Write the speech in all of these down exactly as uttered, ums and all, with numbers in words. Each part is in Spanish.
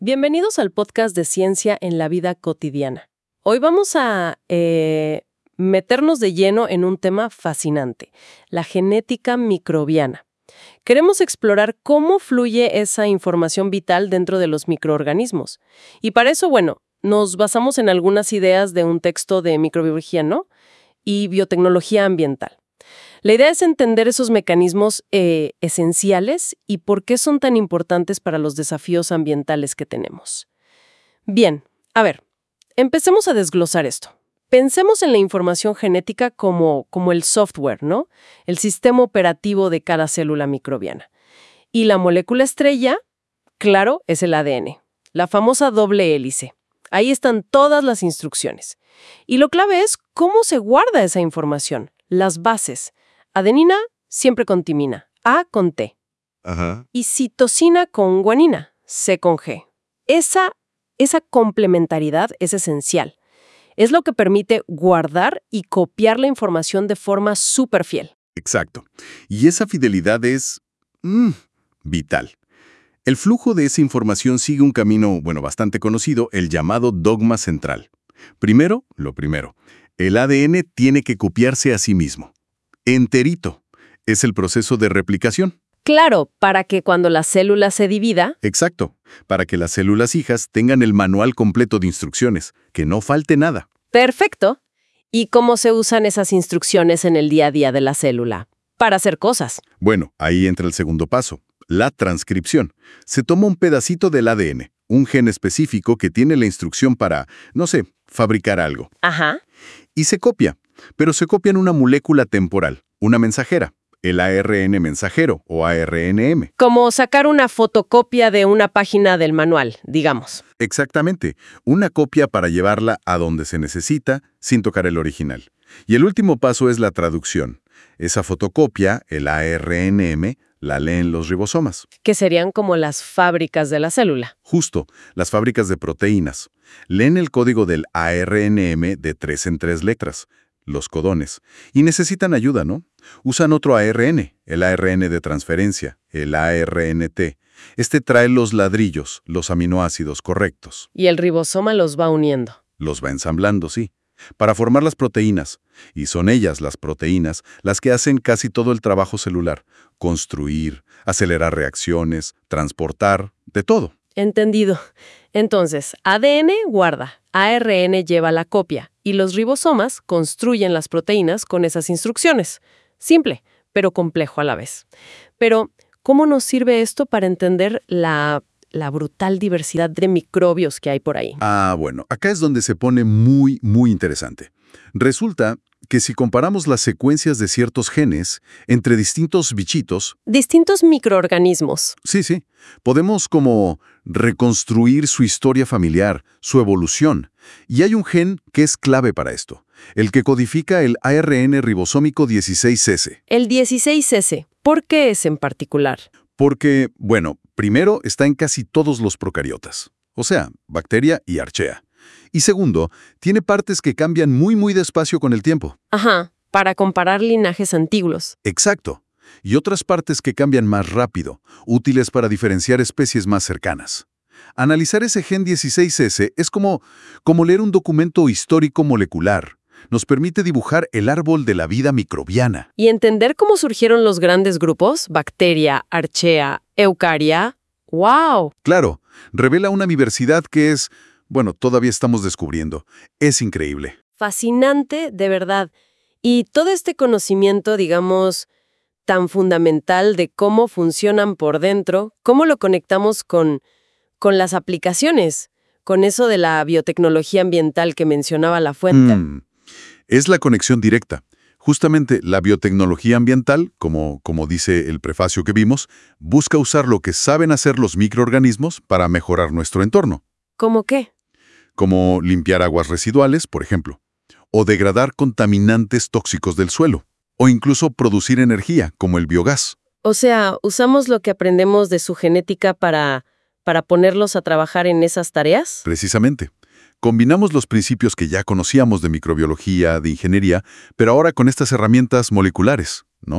Bienvenidos al podcast de Ciencia en la Vida Cotidiana. Hoy vamos a eh, meternos de lleno en un tema fascinante, la genética microbiana. Queremos explorar cómo fluye esa información vital dentro de los microorganismos. Y para eso, bueno, nos basamos en algunas ideas de un texto de microbiología, ¿no? Y biotecnología ambiental. La idea es entender esos mecanismos eh, esenciales y por qué son tan importantes para los desafíos ambientales que tenemos. Bien, a ver, empecemos a desglosar esto. Pensemos en la información genética como, como el software, ¿no? El sistema operativo de cada célula microbiana. Y la molécula estrella, claro, es el A D N, la famosa doble hélice. Ahí están todas las instrucciones. Y lo clave es cómo se guarda esa información, las bases. Adenina siempre con timina, A con T. Ajá. Y citosina con guanina, C con G. Esa, esa complementariedad es esencial. Es lo que permite guardar y copiar la información de forma súper fiel. Exacto. Y esa fidelidad es mm, vital. El flujo de esa información sigue un camino, bueno, bastante conocido, el llamado dogma central. Primero, lo primero, el A D N tiene que copiarse a sí mismo. Enterito. Es el proceso de replicación. Claro, para que cuando la célula se divida... Exacto. Para que las células hijas tengan el manual completo de instrucciones, que no falte nada. Perfecto. ¿Y cómo se usan esas instrucciones en el día a día de la célula? Para hacer cosas. Bueno, ahí entra el segundo paso, la transcripción. Se toma un pedacito del A D N, un gen específico que tiene la instrucción para, no sé, fabricar algo. Ajá. Y se copia, pero se copia en una molécula temporal, una mensajera, el A R N mensajero o A R N M. Como sacar una fotocopia de una página del manual, digamos. Exactamente, una copia para llevarla a donde se necesita sin tocar el original. Y el último paso es la traducción. Esa fotocopia, el A R N M, la leen los ribosomas. Que serían como las fábricas de la célula. Justo, las fábricas de proteínas. Leen el código del A R N M de tres en tres letras, los codones, y necesitan ayuda, ¿no? Usan otro A R N, el A R N de transferencia, el A R N T. Este trae los ladrillos, los aminoácidos correctos. Y el ribosoma los va uniendo. Los va ensamblando, sí, para formar las proteínas. Y son ellas, las proteínas, las que hacen casi todo el trabajo celular. Construir, acelerar reacciones, transportar, de todo. Entendido. Entonces, A D N guarda, A R N lleva la copia y los ribosomas construyen las proteínas con esas instrucciones. Simple, pero complejo a la vez. Pero, ¿cómo nos sirve esto para entender la, la brutal diversidad de microbios que hay por ahí? Ah, bueno, acá es donde se pone muy, muy interesante. Resulta que si comparamos las secuencias de ciertos genes entre distintos bichitos... Distintos microorganismos. Sí, sí. Podemos como reconstruir su historia familiar, su evolución. Y hay un gen que es clave para esto, el que codifica el A R N ribosómico dieciséis ese. El dieciséis ese. ¿Por qué es en particular? Porque, bueno, primero está en casi todos los procariotas, o sea, bacteria y archea. Y segundo, tiene partes que cambian muy muy despacio con el tiempo. Ajá, para comparar linajes antiguos. Exacto. Y otras partes que cambian más rápido, útiles para diferenciar especies más cercanas. Analizar ese gen dieciséis ese es como, como leer un documento histórico molecular. Nos permite dibujar el árbol de la vida microbiana. Y entender cómo surgieron los grandes grupos, bacteria, archea, eucaria. ¡Wow! Claro, revela una diversidad que es... Bueno, todavía estamos descubriendo. Es increíble. Fascinante, de verdad. Y todo este conocimiento, digamos, tan fundamental de cómo funcionan por dentro, cómo lo conectamos con, con las aplicaciones, con eso de la biotecnología ambiental que mencionaba La Fuente. Mm, es la conexión directa. Justamente la biotecnología ambiental, como, como dice el prefacio que vimos, busca usar lo que saben hacer los microorganismos para mejorar nuestro entorno. ¿Cómo qué? Como limpiar aguas residuales, por ejemplo, o degradar contaminantes tóxicos del suelo, o incluso producir energía, como el biogás. O sea, ¿usamos lo que aprendemos de su genética para, para ponerlos a trabajar en esas tareas? Precisamente. Combinamos los principios que ya conocíamos de microbiología, de ingeniería, pero ahora con estas herramientas moleculares, ¿no?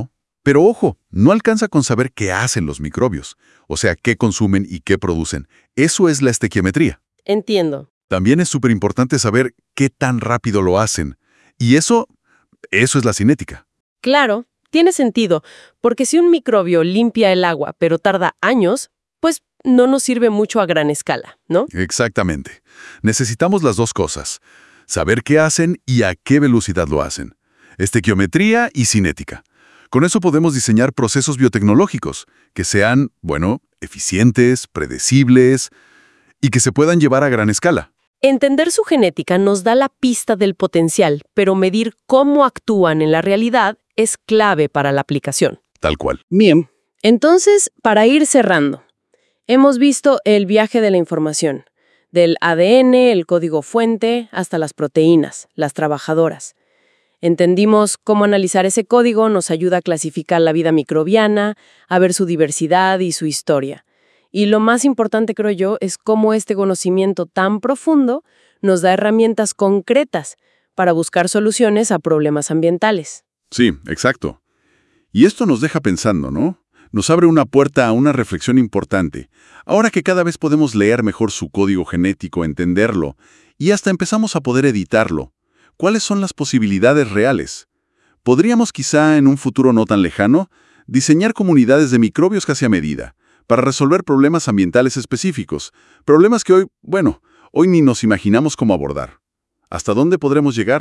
Pero ojo, no alcanza con saber qué hacen los microbios, o sea, qué consumen y qué producen. Eso es la estequiometría. Entiendo. También es súper importante saber qué tan rápido lo hacen. Y eso, eso es la cinética. Claro, tiene sentido, porque si un microbio limpia el agua pero tarda años, pues no nos sirve mucho a gran escala, ¿no? Exactamente. Necesitamos las dos cosas. Saber qué hacen y a qué velocidad lo hacen. Estequiometría y cinética. Con eso podemos diseñar procesos biotecnológicos que sean, bueno, eficientes, predecibles y que se puedan llevar a gran escala. Entender su genética nos da la pista del potencial, pero medir cómo actúan en la realidad es clave para la aplicación. Tal cual. Bien. Entonces, para ir cerrando, hemos visto el viaje de la información, del A D N, el código fuente, hasta las proteínas, las trabajadoras. Entendimos cómo analizar ese código nos ayuda a clasificar la vida microbiana, a ver su diversidad y su historia. Y lo más importante, creo yo, es cómo este conocimiento tan profundo nos da herramientas concretas para buscar soluciones a problemas ambientales. Sí, exacto. Y esto nos deja pensando, ¿no? Nos abre una puerta a una reflexión importante. Ahora que cada vez podemos leer mejor su código genético, entenderlo, y hasta empezamos a poder editarlo, ¿cuáles son las posibilidades reales? ¿Podríamos quizá, en un futuro no tan lejano, diseñar comunidades de microbios casi a medida, para resolver problemas ambientales específicos, problemas que hoy, bueno, hoy ni nos imaginamos cómo abordar? ¿Hasta dónde podremos llegar?